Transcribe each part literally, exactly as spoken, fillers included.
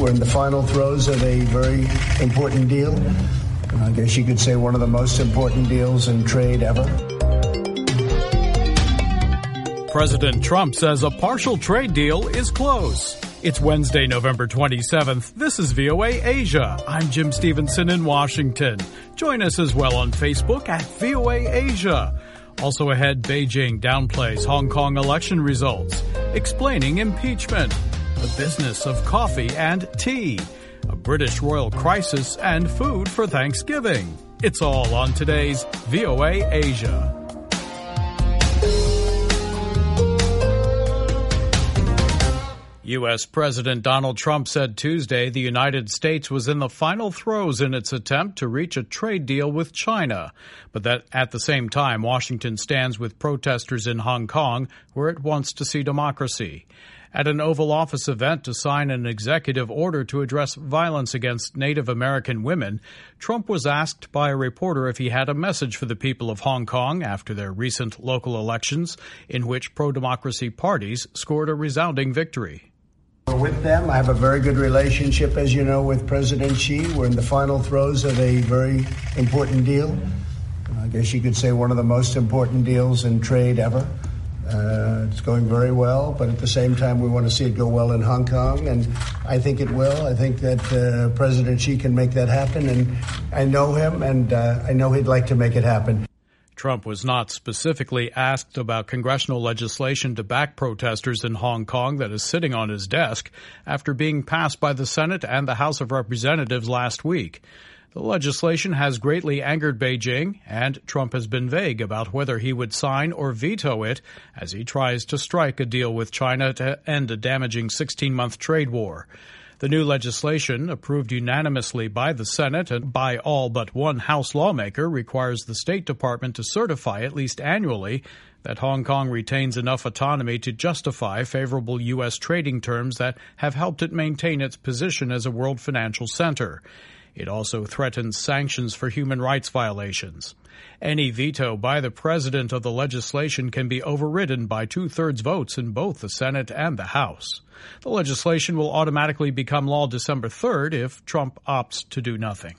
We're in the final throes of a very important deal. I guess you could say one of the most important deals in trade ever. President Trump says a partial trade deal is close. It's Wednesday, November twenty-seventh. This is V O A Asia. I'm Jim Stevenson in Washington. Join us as well on Facebook at V O A Asia. Also ahead, Beijing downplays Hong Kong election results, explaining impeachment, the business of coffee and tea, a British royal crisis, and food for Thanksgiving. It's all on today's V O A Asia. U S. President Donald Trump said Tuesday the United States was in the final throes in its attempt to reach a trade deal with China, but that at the same time Washington stands with protesters in Hong Kong where it wants to see democracy. At an Oval Office event to sign an executive order to address violence against Native American women, Trump was asked by a reporter if he had a message for the people of Hong Kong after their recent local elections, in which pro-democracy parties scored a resounding victory. With them, I have a very good relationship, as you know, with President Xi. We're in the final throes of a very important deal. I guess you could say one of the most important deals in trade ever. Uh, it's going very well, but at the same time, we want to see it go well in Hong Kong, and I think it will. I think that uh, President Xi can make that happen, and I know him, and uh, I know he'd like to make it happen. Trump was not specifically asked about congressional legislation to back protesters in Hong Kong that is sitting on his desk after being passed by the Senate and the House of Representatives last week. The legislation has greatly angered Beijing, and Trump has been vague about whether he would sign or veto it as he tries to strike a deal with China to end a damaging sixteen-month trade war. The new legislation, approved unanimously by the Senate and by all but one House lawmaker, requires the State Department to certify at least annually that Hong Kong retains enough autonomy to justify favorable U S trading terms that have helped it maintain its position as a world financial center. It also threatens sanctions for human rights violations. Any veto by the president of the legislation can be overridden by two-thirds votes in both the Senate and the House. The legislation will automatically become law December third if Trump opts to do nothing.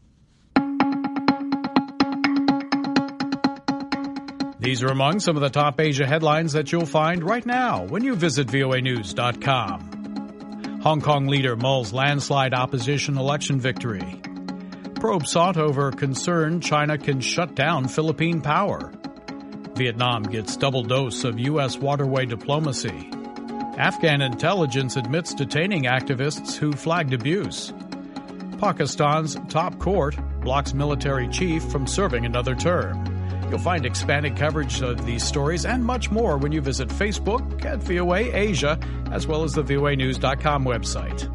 These are among some of the top Asia headlines that you'll find right now when you visit V O A news dot com. Hong Kong leader mulls landslide opposition election victory. Probe sought over concern China can shut down Philippine power. Vietnam gets double dose of U S waterway diplomacy. Afghan intelligence admits detaining activists who flagged abuse. Pakistan's top court blocks military chief from serving another term. You'll find expanded coverage of these stories and much more when you visit Facebook at V O A Asia, as well as the V O A news dot com website.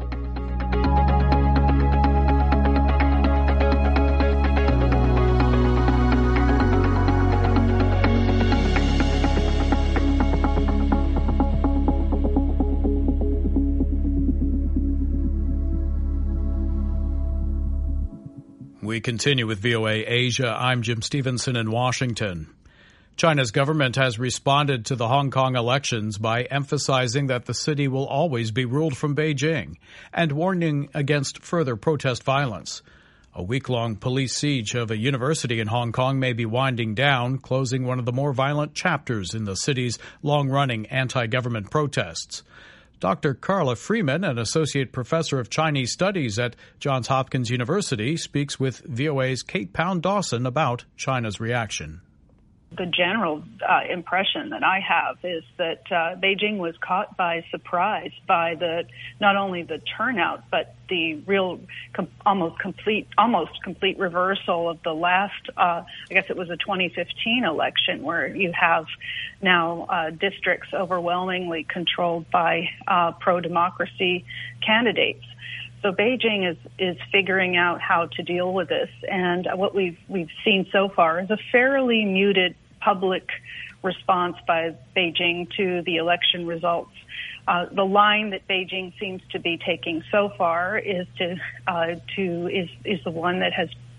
We continue with V O A Asia. I'm Jim Stevenson in Washington. China's government has responded to the Hong Kong elections by emphasizing that the city will always be ruled from Beijing and warning against further protest violence. A week-long police siege of a university in Hong Kong may be winding down, closing one of the more violent chapters in the city's long-running anti-government protests. Doctor Carla Freeman, an associate professor of Chinese studies at Johns Hopkins University, speaks with V O A's Kate Pound-Dawson about China's reaction. The general uh, impression that I have is that uh, Beijing was caught by surprise by the not only the turnout but the real com- almost complete almost complete reversal of the last uh, I guess it was a twenty fifteen election where you have now uh, districts overwhelmingly controlled by uh, pro-democracy candidates. So Beijing is, is figuring out how to deal with this, and what we've we've seen so far is a fairly muted public response by Beijing to the election results. Uh, the line that Beijing seems to be taking so far is to uh, to is is the one that has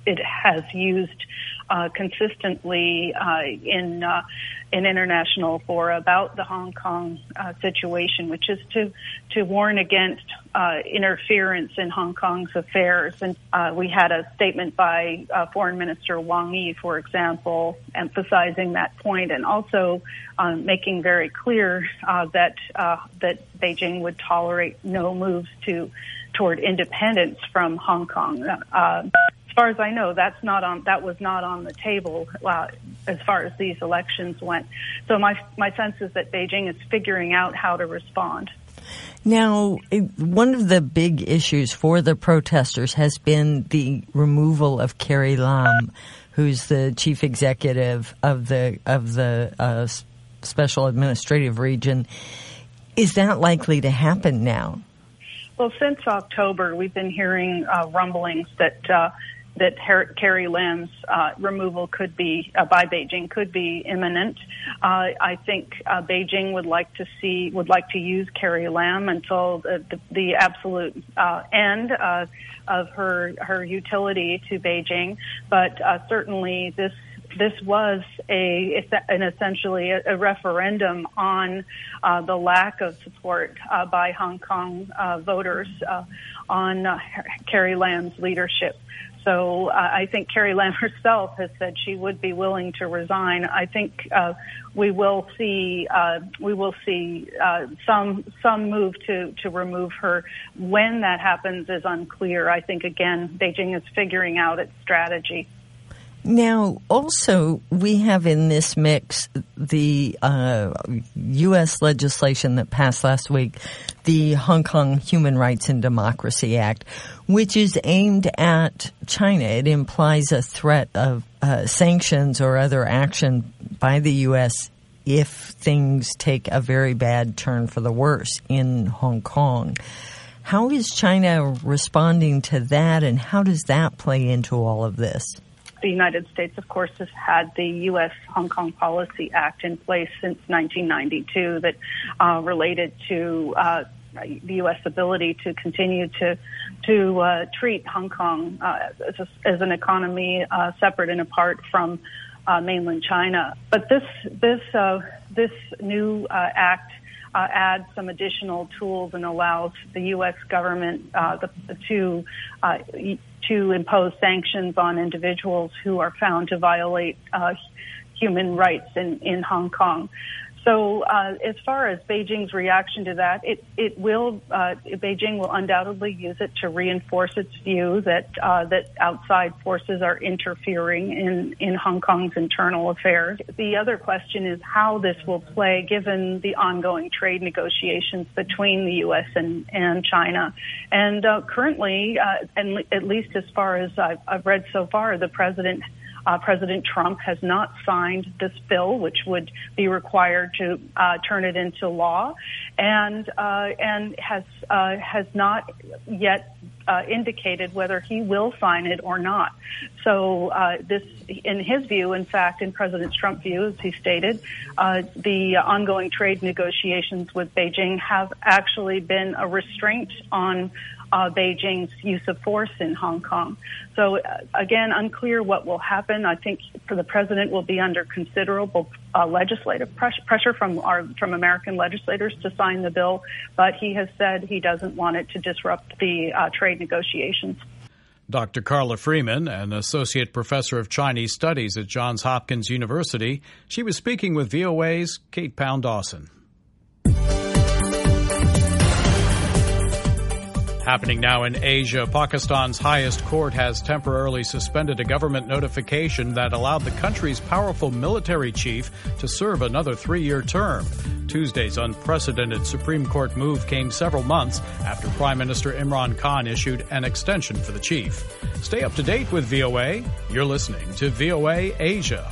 it has used uh, consistently uh, in uh, in international fora about the Hong Kong uh, situation, which is to to warn against uh, interference in Hong Kong's affairs. And uh, we had a statement by uh, Foreign Minister Wang Yi, for example, emphasizing that point, and also um, making very clear uh, that uh, that Beijing would tolerate no moves to toward independence from Hong Kong. Uh, As far as I know, that's not on. That was not on the table uh, as far as these elections went. So my my sense is that Beijing is figuring out how to respond. Now, one of the big issues for the protesters has been the removal of Carrie Lam, who's the chief executive of the of the uh, Special Administrative Region. Is that likely to happen now? Well, since October, we've been hearing uh, rumblings that. Uh, that Her- Carrie Lam's uh, removal could be, uh, by Beijing, could be imminent. Uh, I think uh, Beijing would like to see, would like to use Carrie Lam until the, the, the absolute uh, end uh, of her her utility to Beijing. But uh, certainly this this was a an essentially a, a referendum on uh, the lack of support uh, by Hong Kong uh, voters uh, on uh, Carrie Lam's leadership. So uh, I think Carrie Lam herself has said she would be willing to resign. I think uh, we will see uh, we will see uh, some some move to, to remove her. When that happens is unclear. I think again Beijing is figuring out its strategy. Now, also, we have in this mix the uh, U S legislation that passed last week, the Hong Kong Human Rights and Democracy Act, which is aimed at China. It implies a threat of uh, sanctions or other action by the U S if things take a very bad turn for the worse in Hong Kong. How is China responding to that, and how does that play into all of this? The United States, of course, has had the U S Hong Kong Policy Act in place since nineteen ninety-two that uh, related to uh, the U S ability to continue to to uh, treat Hong Kong uh, as, a, as an economy uh, separate and apart from uh, mainland China. But this this uh, this new uh, act uh, adds some additional tools and allows the U S government uh, the, to uh, to impose sanctions on individuals who are found to violate uh, human rights in, in Hong Kong. So uh, as far as Beijing's reaction to that, it, it will uh, Beijing will undoubtedly use it to reinforce its view that uh, that outside forces are interfering in, in Hong Kong's internal affairs. The other question is how this will play given the ongoing trade negotiations between the U S and, and China. And uh, currently, uh, and at least as far as I've, I've read so far, the president Uh, President Trump has not signed this bill, which would be required to uh, turn it into law, and uh, and has uh, has not yet uh, indicated whether he will sign it or not. So uh, this, in his view, in fact, in President Trump's view, as he stated, uh, the ongoing trade negotiations with Beijing have actually been a restraint on Uh, Beijing's use of force in Hong Kong. So, uh, again, unclear what will happen. I think for the president will be under considerable uh, legislative pressure, pressure from our from American legislators to sign the bill, but he has said he doesn't want it to disrupt the uh, trade negotiations. Doctor Carla Freeman, an associate professor of Chinese studies at Johns Hopkins University, she was speaking with V O A's Kate Pound-Dawson. Happening now in Asia, Pakistan's highest court has temporarily suspended a government notification that allowed the country's powerful military chief to serve another three-year term. Tuesday's unprecedented Supreme Court move came several months after Prime Minister Imran Khan issued an extension for the chief. Stay up to date with V O A. You're listening to V O A Asia.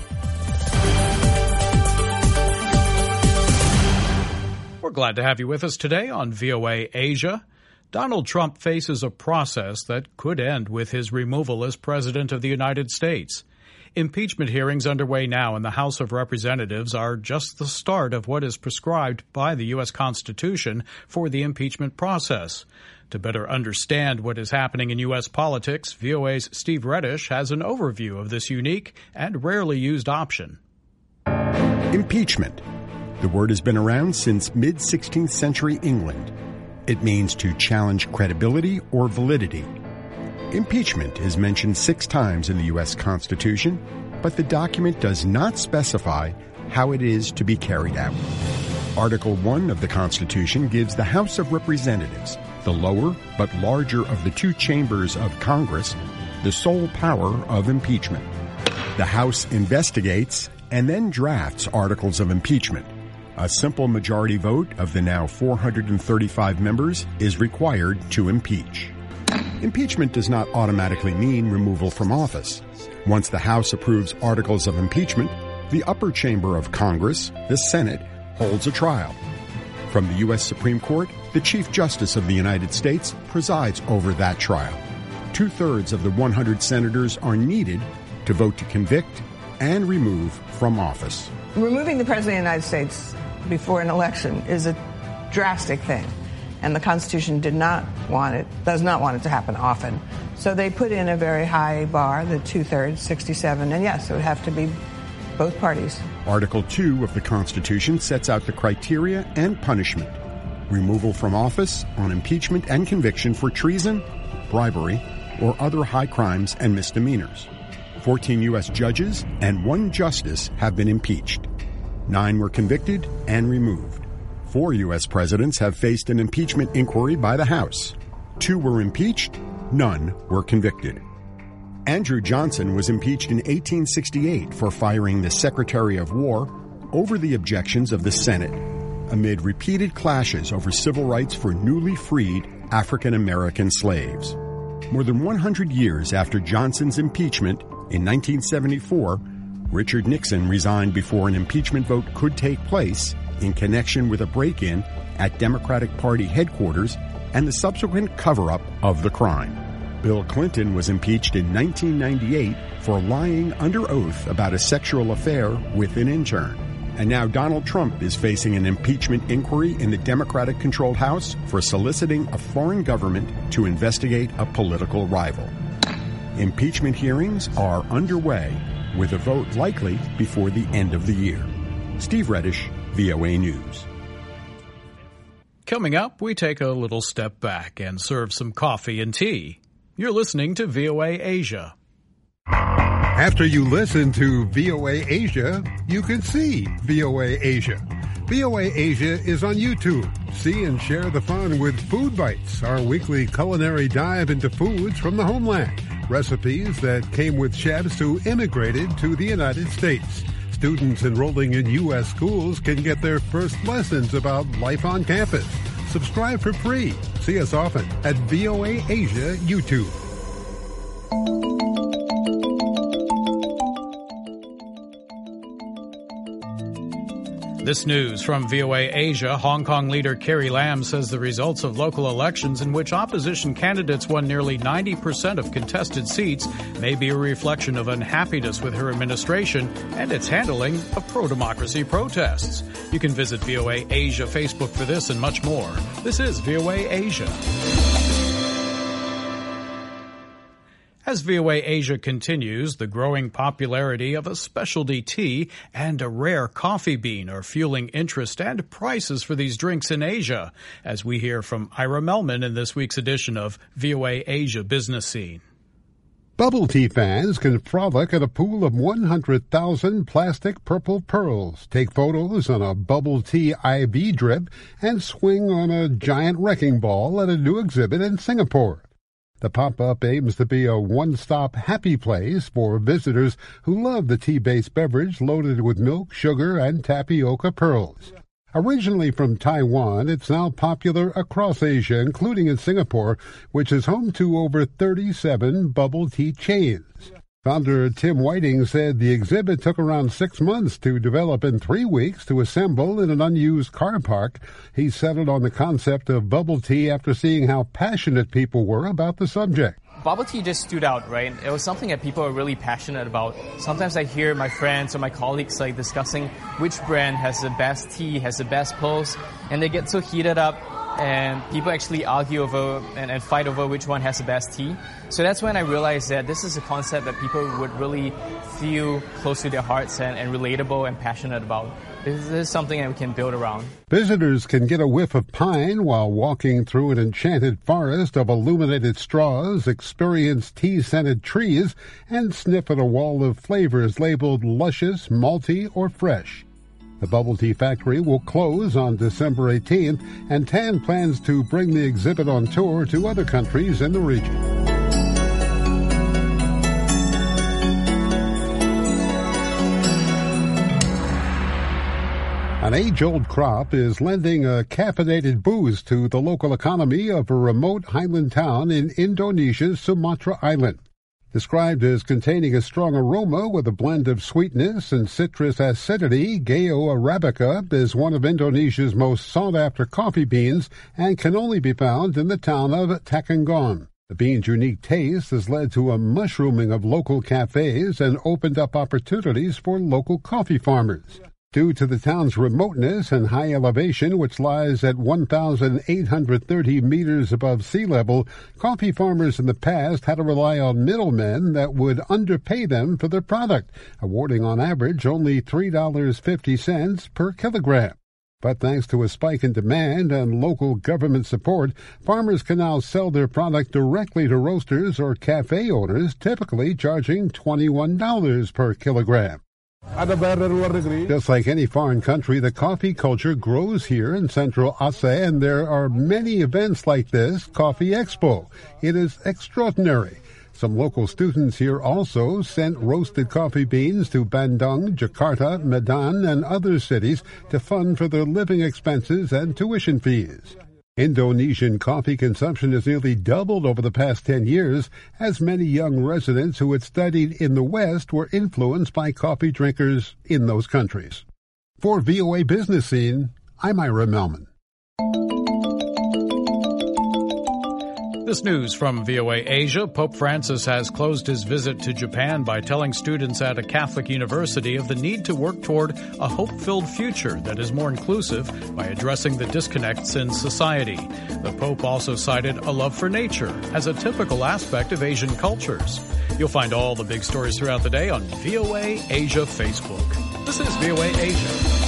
We're glad to have you with us today on V O A Asia. Donald Trump faces a process that could end with his removal as President of the United States. Impeachment hearings underway now in the House of Representatives are just the start of what is prescribed by the U S Constitution for the impeachment process. To better understand what is happening in U S politics, V O A's Steve Reddish has an overview of this unique and rarely used option. Impeachment. The word has been around since mid-sixteenth century England. It means to challenge credibility or validity. Impeachment is mentioned six times in the U S Constitution, but the document does not specify how it is to be carried out. Article one of the Constitution gives the House of Representatives, the lower but larger of the two chambers of Congress, the sole power of impeachment. The House investigates and then drafts articles of impeachment. A simple majority vote of the now four hundred thirty-five members is required to impeach. Impeachment does not automatically mean removal from office. Once the House approves articles of impeachment, the upper chamber of Congress, the Senate, holds a trial. From the U S Supreme Court, the Chief Justice of the United States presides over that trial. Two-thirds of the one hundred senators are needed to vote to convict and remove from office. Removing the President of the United States before an election is a drastic thing, and the Constitution did not want it, does not want it to happen often. So they put in a very high bar, the two-thirds, sixty-seven, and yes, it would have to be both parties. Article two of the Constitution sets out the criteria and punishment. Removal from office on impeachment and conviction for treason, bribery, or other high crimes and misdemeanors. fourteen U S judges and one justice have been impeached. Nine were convicted and removed. Four U S presidents have faced an impeachment inquiry by the House. Two were impeached, none were convicted. Andrew Johnson was impeached in eighteen sixty-eight for firing the Secretary of War over the objections of the Senate, amid repeated clashes over civil rights for newly freed African American slaves. More than one hundred years after Johnson's impeachment, in nineteen seventy-four, Richard Nixon resigned before an impeachment vote could take place in connection with a break-in at Democratic Party headquarters and the subsequent cover-up of the crime. Bill Clinton was impeached in nineteen ninety-eight for lying under oath about a sexual affair with an intern. And now Donald Trump is facing an impeachment inquiry in the Democratic-controlled House for soliciting a foreign government to investigate a political rival. Impeachment hearings are underway, with a vote likely before the end of the year. Steve Reddish, V O A News. Coming up, we take a little step back and serve some coffee and tea. You're listening to V O A Asia. After you listen to V O A Asia, you can see V O A Asia. V O A Asia is on YouTube. See and share the fun with Food Bites, our weekly culinary dive into foods from the homeland. Recipes that came with chefs who immigrated to the United States. Students enrolling in U S schools can get their first lessons about life on campus. Subscribe for free. See us often at V O A Asia YouTube. This news from V O A Asia. Hong Kong leader Carrie Lam says the results of local elections in which opposition candidates won nearly ninety percent of contested seats may be a reflection of unhappiness with her administration and its handling of pro-democracy protests. You can visit V O A Asia Facebook for this and much more. This is V O A Asia. As V O A Asia continues, the growing popularity of a specialty tea and a rare coffee bean are fueling interest and prices for these drinks in Asia, as we hear from Ira Melman in this week's edition of V O A Asia Business Scene. Bubble tea fans can frolic at a pool of one hundred thousand plastic purple pearls, take photos on a bubble tea I V drip, and swing on a giant wrecking ball at a new exhibit in Singapore. The pop-up aims to be a one-stop happy place for visitors who love the tea-based beverage loaded with milk, sugar, and tapioca pearls. Originally from Taiwan, it's now popular across Asia, including in Singapore, which is home to over thirty-seven bubble tea chains. Founder Tim Whiting said the exhibit took around six months to develop and three weeks to assemble in an unused car park. He settled on the concept of bubble tea after seeing how passionate people were about the subject. Bubble tea just stood out, right? It was something that people are really passionate about. Sometimes I hear my friends or my colleagues like discussing which brand has the best tea, has the best pearls, and they get so heated up and people actually argue over and, and fight over which one has the best tea. So that's when I realized that this is a concept that people would really feel close to their hearts and, and relatable and passionate about. This is something that we can build around. Visitors can get a whiff of pine while walking through an enchanted forest of illuminated straws, experience tea-scented trees, and sniff at a wall of flavors labeled luscious, malty, or fresh. The Bubble Tea Factory will close on December eighteenth, and Tan plans to bring the exhibit on tour to other countries in the region. An age-old crop is lending a caffeinated boost to the local economy of a remote highland town in Indonesia's Sumatra Island. Described as containing a strong aroma with a blend of sweetness and citrus acidity, Gayo Arabica is one of Indonesia's most sought-after coffee beans and can only be found in the town of Takengon. The bean's unique taste has led to a mushrooming of local cafes and opened up opportunities for local coffee farmers. Due to the town's remoteness and high elevation, which lies at one thousand eight hundred thirty meters above sea level, coffee farmers in the past had to rely on middlemen that would underpay them for their product, awarding on average only three dollars and fifty cents per kilogram. But thanks to a spike in demand and local government support, farmers can now sell their product directly to roasters or cafe owners, typically charging twenty-one dollars per kilogram. Just like any foreign country, the coffee culture grows here in Central Aceh, and there are many events like this Coffee Expo. It is extraordinary. Some local students here also sent roasted coffee beans to Bandung, Jakarta, Medan, and other cities to fund for their living expenses and tuition fees. Indonesian coffee consumption has nearly doubled over the past ten years, as many young residents who had studied in the West were influenced by coffee drinkers in those countries. For V O A Business Scene, I'm Ira Melman. This news from V O A Asia. Pope Francis has closed his visit to Japan by telling students at a Catholic university of the need to work toward a hope-filled future that is more inclusive by addressing the disconnects in society. The Pope also cited a love for nature as a typical aspect of Asian cultures. You'll find all the big stories throughout the day on V O A Asia Facebook. This is V O A Asia.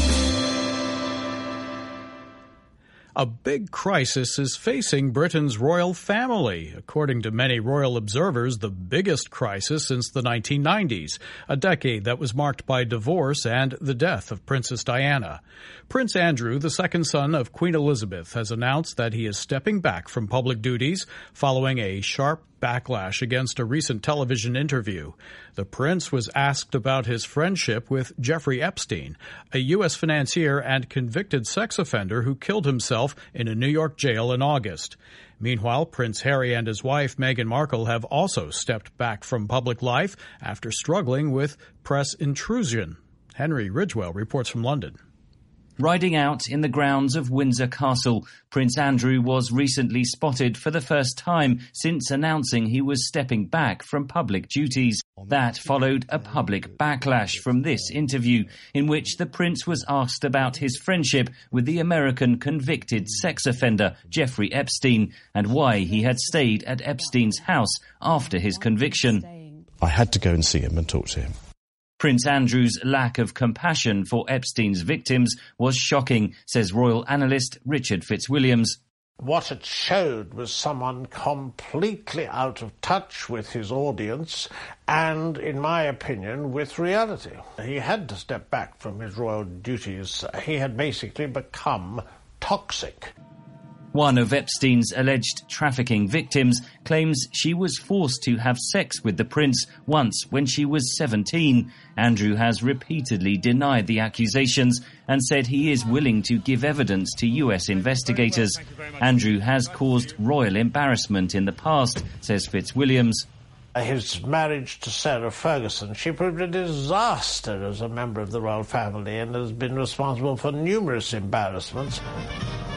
A big crisis is facing Britain's royal family. According to many royal observers, the biggest crisis since the nineteen nineties, a decade that was marked by divorce and the death of Princess Diana. Prince Andrew, the second son of Queen Elizabeth, has announced that he is stepping back from public duties following a sharp backlash against a recent television interview. The prince was asked about his friendship with Jeffrey Epstein, a U S financier and convicted sex offender who killed himself in a New York jail in August. Meanwhile, Prince Harry and his wife Meghan Markle have also stepped back from public life after struggling with press intrusion. Henry Ridgewell reports from London. Riding out in the grounds of Windsor Castle, Prince Andrew was recently spotted for the first time since announcing he was stepping back from public duties. That followed a public backlash from this interview, in which the prince was asked about his friendship with the American convicted sex offender Jeffrey Epstein and why he had stayed at Epstein's house after his conviction. I had to go and see him and talk to him. Prince Andrew's lack of compassion for Epstein's victims was shocking, says royal analyst Richard Fitzwilliams. What it showed was someone completely out of touch with his audience and, in my opinion, with reality. He had to step back from his royal duties. He had basically become toxic. One of Epstein's alleged trafficking victims claims she was forced to have sex with the prince once when she was seventeen. Andrew has repeatedly denied the accusations and said he is willing to give evidence to U S investigators. Andrew has caused royal embarrassment in the past, says Fitzwilliams. His marriage to Sarah Ferguson, she proved a disaster as a member of the royal family and has been responsible for numerous embarrassments.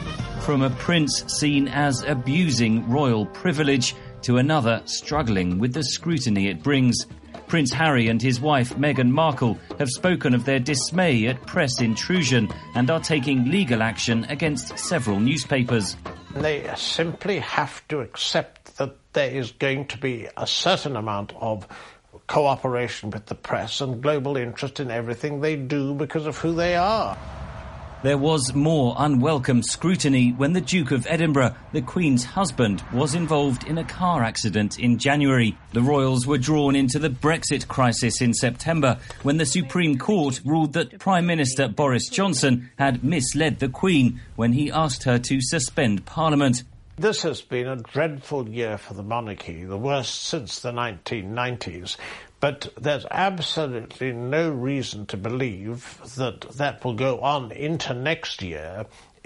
from a prince seen as abusing royal privilege to another struggling with the scrutiny it brings. Prince Harry and his wife Meghan Markle have spoken of their dismay at press intrusion and are taking legal action against several newspapers. They simply have to accept that there is going to be a certain amount of cooperation with the press and global interest in everything they do because of who they are. There was more unwelcome scrutiny when the Duke of Edinburgh, the Queen's husband, was involved in a car accident in January. The royals were drawn into the Brexit crisis in September when the Supreme Court ruled that Prime Minister Boris Johnson had misled the Queen when he asked her to suspend Parliament. This has been a dreadful year for the monarchy, the worst since the nineteen nineties. But there's absolutely no reason to believe that that will go on into next year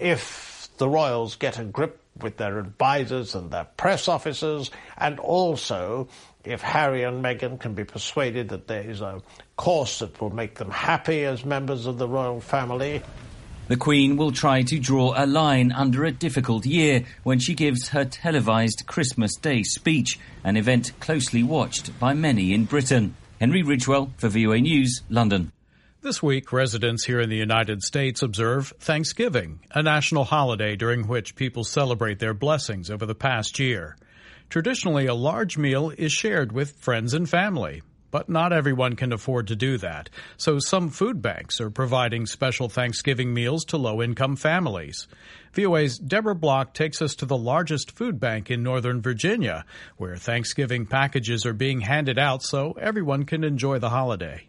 if the royals get a grip with their advisors and their press officers, and also if Harry and Meghan can be persuaded that there is a course that will make them happy as members of the royal family. The Queen will try to draw a line under a difficult year when she gives her televised Christmas Day speech, an event closely watched by many in Britain. Henry Ridgewell for V O A News, London. This week, residents here in the United States observe Thanksgiving, a national holiday during which people celebrate their blessings over the past year. Traditionally, a large meal is shared with friends and family. But not everyone can afford to do that, so some food banks are providing special Thanksgiving meals to low-income families. V O A's Deborah Block takes us to the largest food bank in Northern Virginia, where Thanksgiving packages are being handed out so everyone can enjoy the holiday.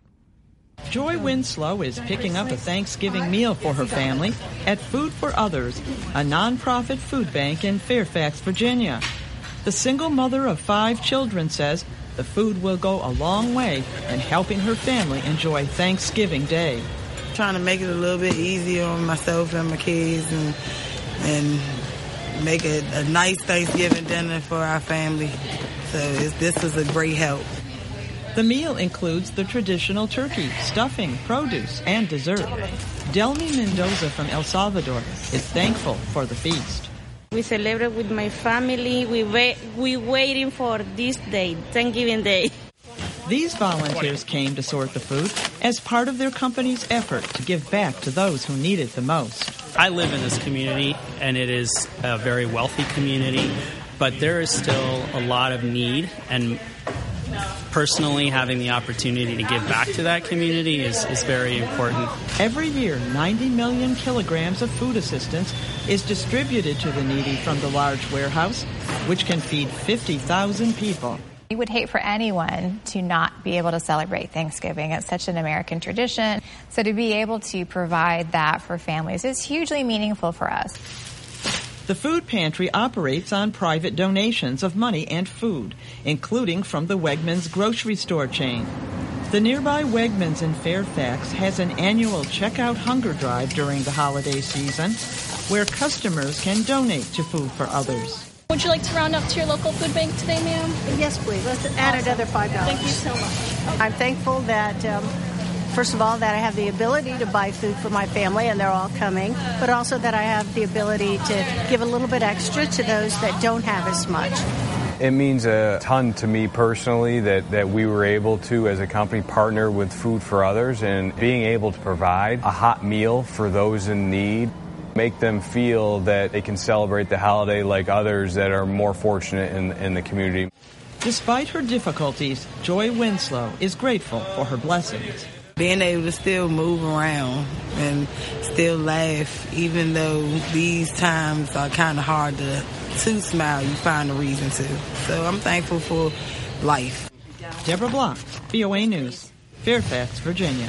Joy Winslow is picking up a Thanksgiving meal for her family at Food for Others, a nonprofit food bank in Fairfax, Virginia. The single mother of five children says the food will go a long way in helping her family enjoy Thanksgiving Day. Trying to make it a little bit easier on myself and my kids and and make a, a nice Thanksgiving dinner for our family. So it's, this is a great help. The meal includes the traditional turkey, stuffing, produce, and dessert. Delmi Mendoza from El Salvador is thankful for the feast. We celebrate with my family. We wait, we waiting for this day, Thanksgiving Day. These volunteers came to sort the food as part of their company's effort to give back to those who need it the most. I live in this community, and it is a very wealthy community, but there is still a lot of need, and personally having the opportunity to give back to that community is, is very important. Every year, ninety million kilograms of food assistance is distributed to the needy from the large warehouse, which can feed fifty thousand people. We would hate for anyone to not be able to celebrate Thanksgiving. It's such an American tradition. So to be able to provide that for families is hugely meaningful for us. The food pantry operates on private donations of money and food, including from the Wegmans grocery store chain. The nearby Wegmans in Fairfax has an annual checkout hunger drive during the holiday season, where customers can donate to Food for Others. Would you like to round up to your local food bank today, ma'am? Yes, please. Let's add awesome. Another five dollars. Thank you so much. I'm thankful that, um, first of all, that I have the ability to buy food for my family, and they're all coming, but also that I have the ability to give a little bit extra to those that don't have as much. It means a ton to me personally that, that we were able to, as a company, partner with Food for Others, and being able to provide a hot meal for those in need, make them feel that they can celebrate the holiday like others that are more fortunate in, in the community. Despite her difficulties, Joy Winslow is grateful for her blessings. Being able to still move around and still laugh, even though these times are kind of hard to, to smile, you find a reason to. So I'm thankful for life. Deborah Block, V O A News, Fairfax, Virginia.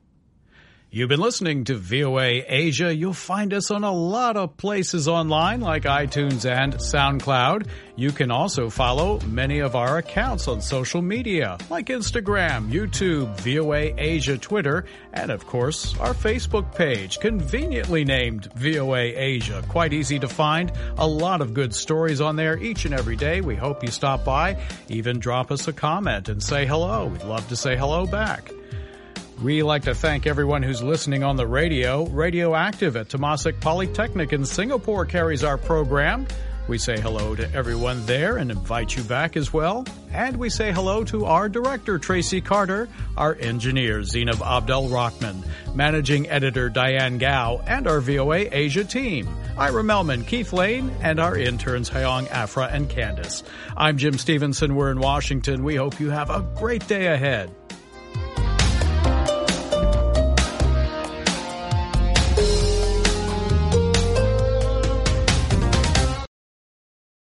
You've been listening to V O A Asia. You'll find us on a lot of places online like iTunes and SoundCloud. You can also follow many of our accounts on social media like Instagram, YouTube, V O A Asia Twitter, and of course our Facebook page, conveniently named V O A Asia. Quite easy to find. A lot of good stories on there each and every day. We hope you stop by, even drop us a comment and say hello. We'd love to say hello back. We like to thank everyone who's listening on the radio. Radioactive at Temasek Polytechnic in Singapore carries our program. We say hello to everyone there and invite you back as well. And we say hello to our director, Tracy Carter, our engineer, Zainab Abdel-Rahman, managing editor, Diane Gao, and our V O A Asia team, Ira Melman, Keith Lane, and our interns, Hyong, Afra, and Candace. I'm Jim Stevenson. We're in Washington. We hope you have a great day ahead.